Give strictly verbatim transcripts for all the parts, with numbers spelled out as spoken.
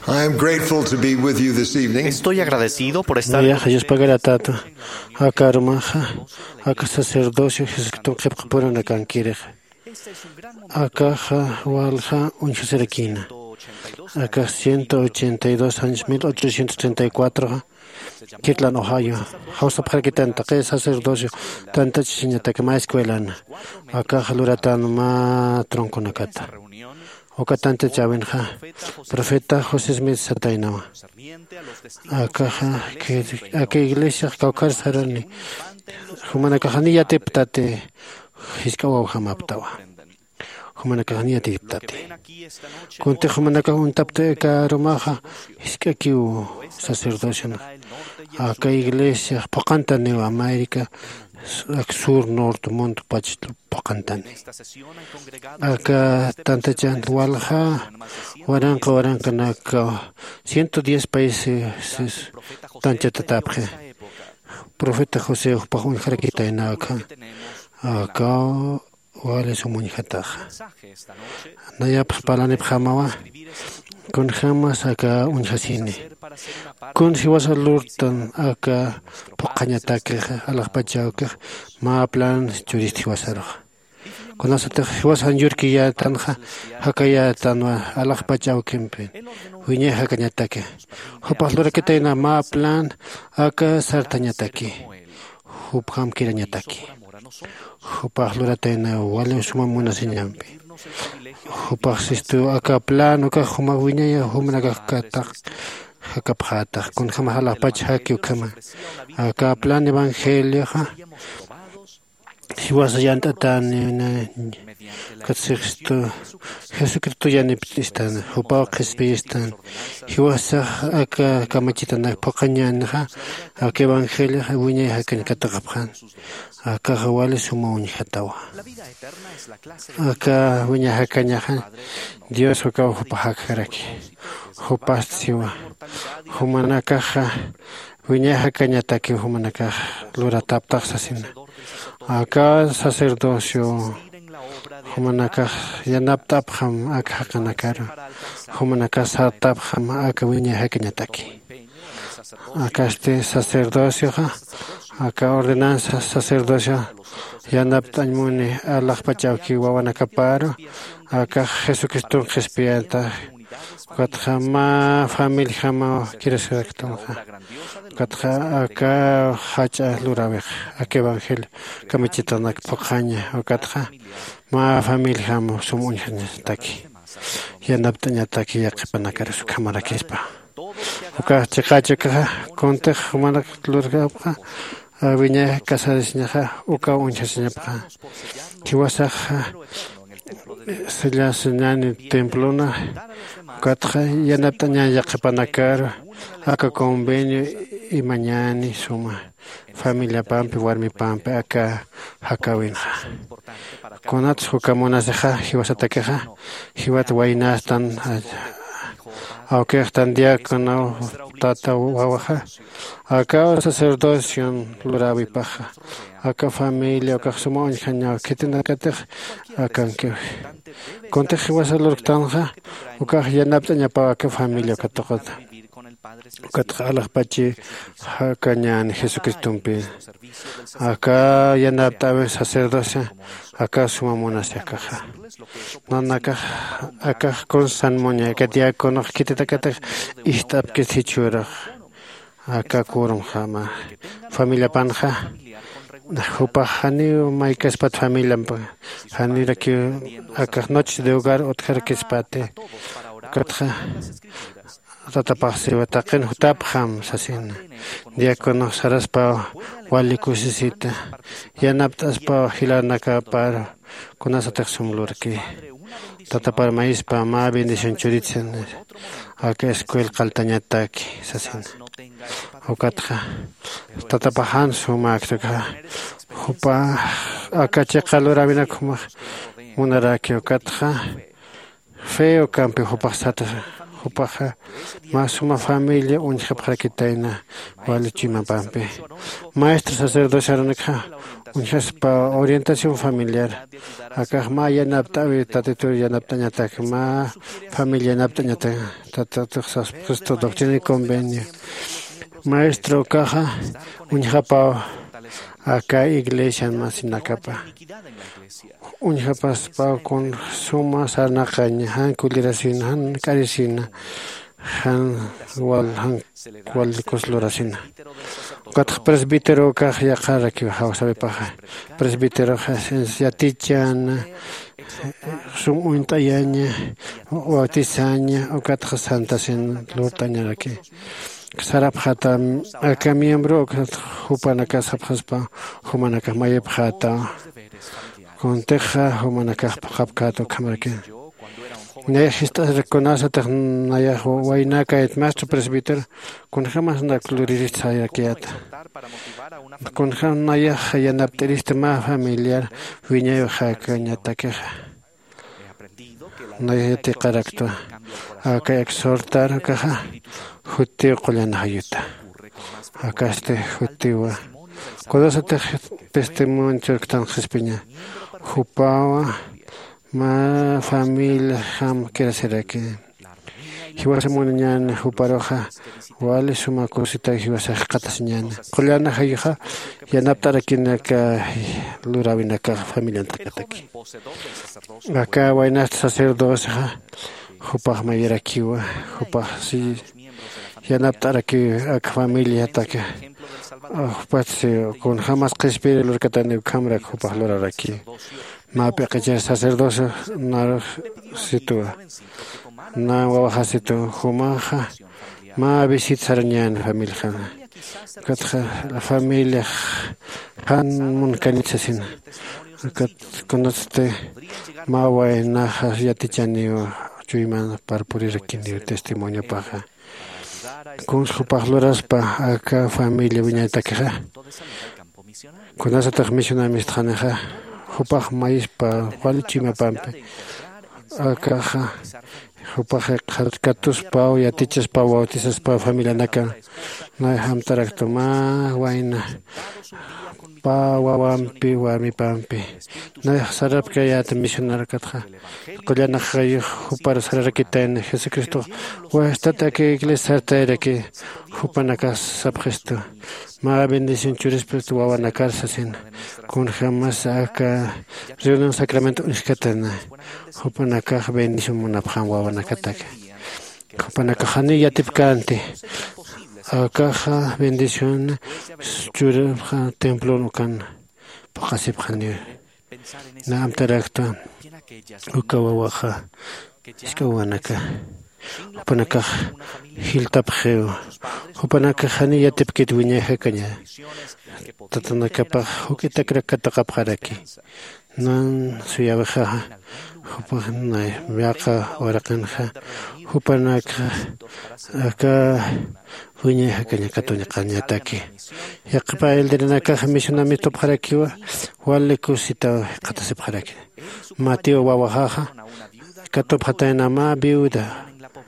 I am grateful to be with you this evening. Estoy agradecido por estar Naya Jesús pagara tata. Acá Romaja. Acá sacerdocio Jesús que toque por una canquireja. Acá Walja un Jeserequina. Acá ciento ochenta y dos años, mil ochocientos treinta y cuatro. Kirtland, Ohio. Hausa para que tanta que sacerdocio tanta chiñata que más escuela. Acá Jaluratan ma tronco nakata. Ocatante Chavenja, profeta José Smith Satainawa. Acá, que aquí iglesia Caucar Sarani, Humana Cajanilla Tiptate, Hiscawa Hamaptawa. Humana Cajanilla Tiptate. Conte Humana Cajun Tapte Caromaja, Hiscaquiu sacerdocio. Acá iglesia Pocantane América. Sur, norte, monte, pachito, pocantane. Acá, tanta gente, Walja, Waranca, Waranca, Naca, ciento diez países, tanta tatapje. Profeta José, Pajun, Jaraquita, en acá, acá, Wale, su muñjataja. Naya, Palane, Pjamawa, con Jamas, acá, un jacine. Kun si was a lurtan acá pocañataque a la pachauque ma plan juristi wasaro. Con asate was a yurki ya tanja hakaya tanwa a la pachauque huine hakañataque. Hopas lura que tena ma plan acá sartañataque. Hupam kirañataque. Hopas lura tena wale suma muna señampi. Hopas esto acá plan acá huma huine ya humna katak. Hakapata, con Hamala Pachaki Kama. Acá plan evangelio. Si was a yantatan in Katsixto, Jesucristo Yaniptistan, Hopakis Pistan. He was a Kamachitana Pokanyanha, a Evangelio, Winnie Hakan Katakapan, a Kahawali Sumon Hatawa. Acá Winnie Hakanyahan, Dios Hokau Hopahakaraki, Hopastiva, Humanakaha, Winnie Hakanyataki, Humanaka, Lura Taptaxasin. Acá sacerdocio Humanaka Yanaptapham Akakanakaro Humanaka Sartapham Akawinya Hakanyataki. Acá este sacerdocio acá ordenanza sacerdocio Yanaptañmune Allah Pachauki Wawanakaparo acá Jesucristo Jespiata Katjama familia jama quiere ser actonja. Katja acá hacha luravej, acá evangelio, kamichitanak pojaña, o katja ma familia jama sumunjanes taki. Yanaptaña taki yakipanakar su cámara kispa. Oka chikacha conte humana lurgapa, viña casa de señaja, oka uncha señapa. Kiwasaja se le enseñan en templona. Katja yanaptaña yakipanakar, acá convenio y mañana suma familia Pampi, Warmi Pampi, acá Hakawinja. Conats Hukamonas de Ja, Hiwasatakeja, Hiwat Wainastan, aunque están diácono, Tata Wawaja, acá sacerdocio, Lurabi Paja, acá familia, acá Sumon, Janya, Kitinakatej, acá que Conteji was a Lurtanja, acá Yanaptaña para acá familia, Catocota. Katjalach Pachi Hakanyan Jesucristumpi. Acá Yanaptabe sacerdocia, acá sumamona se acaja. Nanaka acá con San Moña, que diácono Kititakate Istap que Sichura. Acá Kurum Hama. Familia Panja. Hupa Hani Maikaspat familia. Hanira que acá noche de hogar otra que espate. Katja. Tatapasi wataqin hutapjam sasin diácono saraspa walikusisita yanaptaspa hilanaka para kunasatek sumlurki tatapar maispa ma bendición churitzen acá escuel kaltañataki sasin ukatja tatapajan sumaktaka hupa acá chekalura binakuma munaraki ukatja feo campi hupa sata Jupaja, más una familia, un japrakitaina, vale chimapampe. Maestro sacerdote Aroneca, un para orientación familiar. Acá maya naptavi, tatitur ya naptañatak, ma familia naptañatak, tatatas, puesto doctrina y convenio. Maestro caja, un japa, acá iglesia más en la capa. Un japas pa con suma sana caña, han culirasina, han carisina, han wal, han wal coslorasina. Kat presbítero caja ya cara que bajaba sabe paja. Presbítero es yatichan, sum untayaña, o atisaña, o kat santas en lortaña aquí. Sarabhata, acá miembro, jupanaka sabhaspa, humanaka mayabhata. Con teja, humanaka hapkato, camarque. Nejistas reconoce Naya Huaynaka, el maestro presbítero, con jamás na clurirista yaquiata. Con jamás Naya Hayanapterista más familiar, viña jacañataqueja. Naya te caracto. Acá exhortar, caja, juti colana hayuta. Acá este jutiwa. Cuando se te testimonio que tan gespiña. Jupawa, ma familia, ham, quiere ser aquí. Hiwasa muñan, juparoja, wale suma cosita, hiwasa catasiñan. Colana hayuja, y anaptar aquí naka, lurawinaka, familia aquí. Acá, buenas sacerdotes, jupaj mayera kiwa, jupaj si, y anaptar aquí, a familia ataque. Pues con jamás que espere lo que tiene cámara para lograr aquí. Ma pequeña sacerdocio no sitúa. Na baja situ humaja. Ma visita sarñan familia. Katja la familia han muncanitzasin. Kat conoce ma buena yatichani o chuiman para purir aquí ni testimonio paja. Con su pajloras pa acá familia viñata queja. Con esa transmisión a mis traneja. Jupaj maíz pa walichima pampe. Acá jupaj catus pa o yatichas pa bautizas pa familia naka. No ham tarakto ma waina. Pa wawampi wami pampi. No sarap que ya te misionar katja. Colana hay jupar sarakita en Jesucristo. O estate aquí iglesia tere que jupanaka sabgesto. Ma bendición churis presto wawanakar sasin. Con jamás acá reunión sacramento uskatana. Jupanaka bendición munapjan wawanakatak. Jupanaka hani yatipkante. Acá bendición churja templo nucan. Pakasip hani. Naam tarakta. Ukawawaja. Iskawanaka. Jupanaka hiltapjeo. Jupanaka hani yatipkit wiñaje caña. Tatanaka pa hukitakra katakapjaraki. Nan suyabaja. Jupanaka viaja orakanja. Jupanaka acá wiñaje caña katoña cañataki. Yaqpa el de naka misionami topjarakiwa. Wale kusita katasipjaraki. Mateo wawajaja. Katop hatana ma viuda.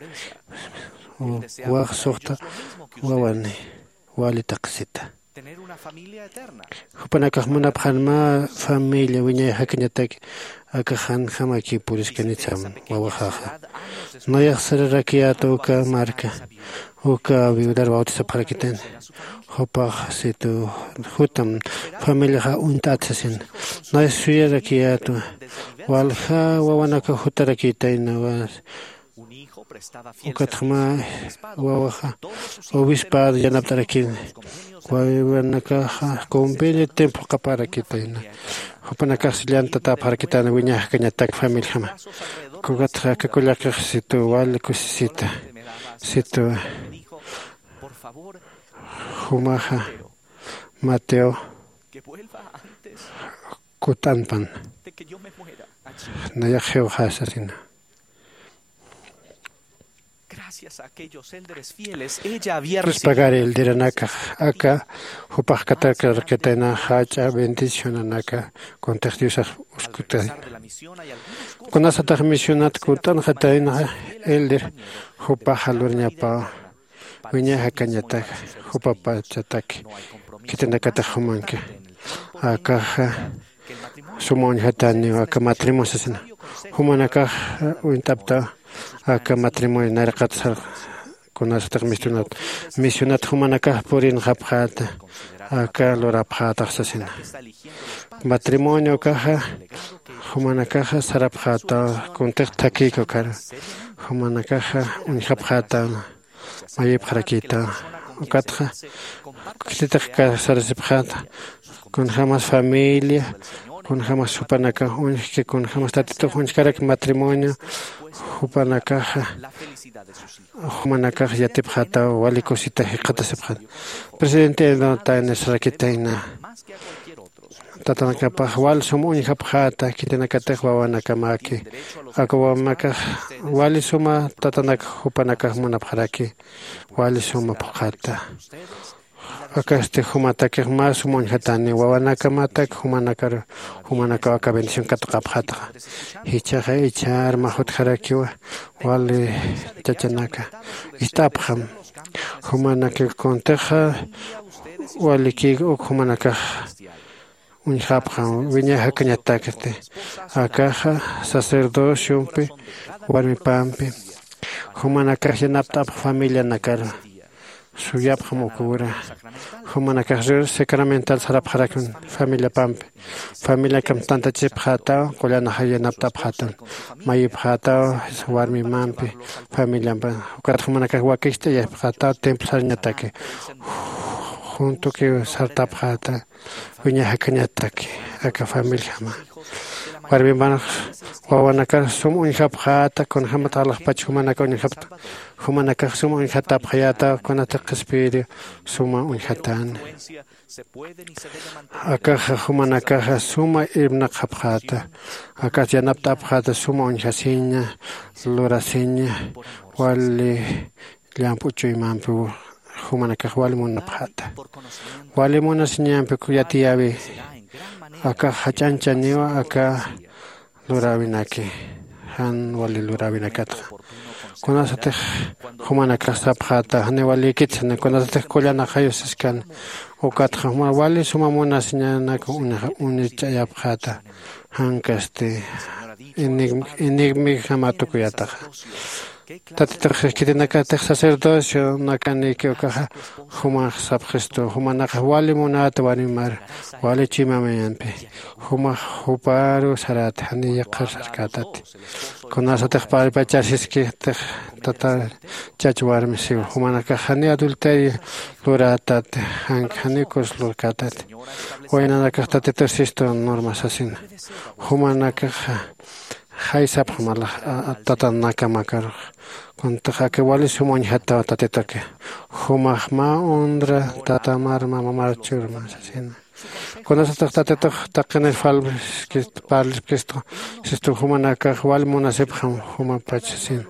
Waj sorta wawani wali taksita. Jupanaka munapjan ma familia wiñay hakiñatak akajan jamaki puriskanitsam wawajaja. No yaxararakiato uka marca. Uka viudar bautiza para quiten. Jopaj situ jutam familia ha untatsasin. No es suyarakiato. Walja wawanaka jutarakitain was. Ukatma wawaja. Obispado yanaptarakin. Wawanaka convenio templo kaparakitain. Jupanaka silianta taparakitan wiñah kañatak familia hama. Kugatra kakulaka situ wal kusisita. Situ Jumaja Mateo Kutanpan Nayajeo Hasasina. Gracias a aquellos elders fieles, ella había recibido el diranaka acá, Jupaj Katakar Ketena Hacha, bendición anaka, con textios oscutas. Kunasataq misionat kutan hatayna elder hupa halurñapa wiñaja kañataj hupa pachatak kitinakata humanka akaja sumon hatani aka matrimonio sasina humanaka uintapta aka matrimonio narqatsar kunasataq misionat misionat humanaka purin hapjata aka lorapjata sasina matrimonio kaja humanakaja sarapjata kuntiq takiko kar humanakaja unhapjata mayip harakita ukatja kititaq sarasipjata con jamás familia con jamás supanaka unhke con jamás tatito unhkarak matrimonio hupanakaja humanakaja yatipjata wali cosita hiqata sipjata presidente no tan sarakitaina tatanakapaj wal sumu unhapjata kitinakatej wawanakamaki akawamaka wali suma tatanak hupanakaj munapjaraki wali suma pjata akaste humatakej mas munhatani wawanakamatak humanakar humanaka aka bendición katqapjata hichaja ichar mahutjarakiwa wali chachanaka istapjam humanaka konteja wali ki humanaka unhapjam wiñaja kañatakte akaja sacerdocio pe warmipampi humanaka yanaptap familia nakar suyapjam ukura humanaka sacramental sarapjarakun familia pampi familia kam tanta chipjata kolana hayanaptap hatan mayipjata warmi mampi familia ukat humanaka wakiste yapjata templo sarñatake junto que sartapjata wiñaja kañatake aka familia ma warmi man wawanaka sum unhapjata con hamatalaj pach humanaka unhapta humanaka sum unhatapjata con ataqspirio suma unhatan aka humanaka suma ibnaqapjata aka yanaptapjata suma unhasiña lorasiña wali llampuchuy mampu humanaka wali munapjata wali munasiñampi kuyatiyabi aka hachancha niwa aka lurawinaki han wali lurawinakatqa kunasatej humanaka sapjata hane wali kitsane kunasatej kullana hayusiskan ukatqa wali suma munasiñanaka unichayapjata hankaste enigmi hamatukuyataqa tatitaq kitinakatej sacerdocio nakaniki ukaja huma sapjesto humanaka wali munata warimar wali chimamayanpi huma huparu sarata hani yaqar sarkatat kunasatej paripachasiski tej tata chachwarmisi humanaka hani adulterio luratat hani kos lurkatat waynanaka tatitasisto normas asina humanaka haysap hamala tatanaka makar kuntaja que wali sumon hata tatitake humahma undra tatamar mamar churma asina kunasatej tatitoj taqinel falbis que parlis Cristo sisto humanaka wali munasip ham huma pachasin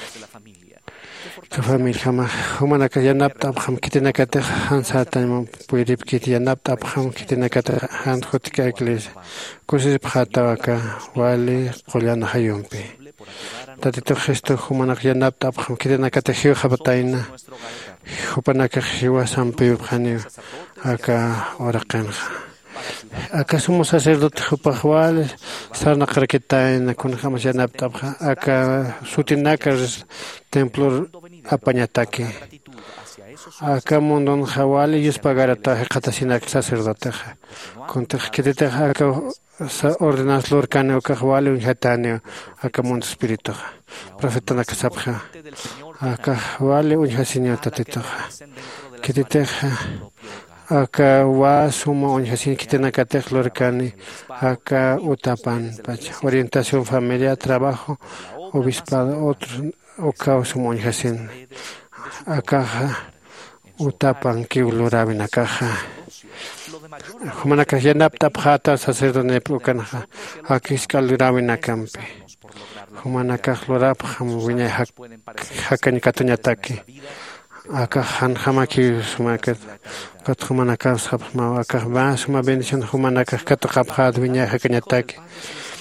que familia hama humanaka yanapta ham kitinakatej hansatan puirip kit yanapta ham kitinakatej han jutika iglesia kusis phatawaka wali qollana hayumpi tatito gesto humanak yanapta ham kitinakatej habataina hupanaka hiwa sampi ubhani aka oraqanja acá somos sacerdotes hupajuales sarna qarkitaina kun jamas yanapta acá sutinaka templo apañataki acá mondon hawali yus pagarata qatasinak sacerdote kuntaj kitita acá ordenas lorkane acá hawali unhatane acá mundo espíritu profeta nakasabja acá hawali unhasiña tatito kitita acá wa suma unhasin kitinakatej lorkani acá utapan orientación familiar trabajo obispado otro Oka sumon hasin akaja utapan kiulurabin akaja humanaka yanapta phata sacerdote plukanaja akiskal lurabin akampi humanaka lurap ham wiña hak hakani katuñataki akajan hamaki sumakat kat humanaka sabma akah ba suma bendición humanaka katqaphat wiña hakaniataki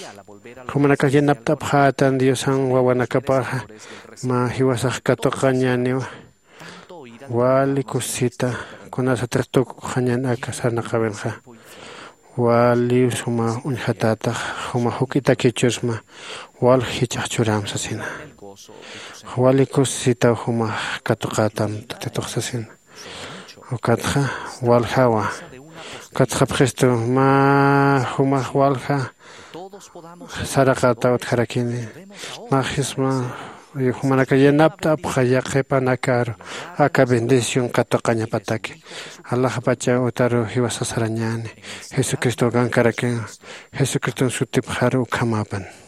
Humanaka yanaptap hatan Diosan wawanakapaja ma hiwasaq katuqañaniwa wali kusita kunasa tertuk hañan aka sarnaqabenqa wali suma unhatata huma hukita kichusma wal hichaq churamsasina wali kusita huma katuqatam tutituqsasina ukatqa walhawa katqa presto ma huma walha saraqata utharakini mahisma humanaka yanapta apqa qipanakaro aka bendición katuqaña pataki Allah pacha utaru hiwasasarañani Jesucristo gankarakin Jesucristo sutip haru kamapan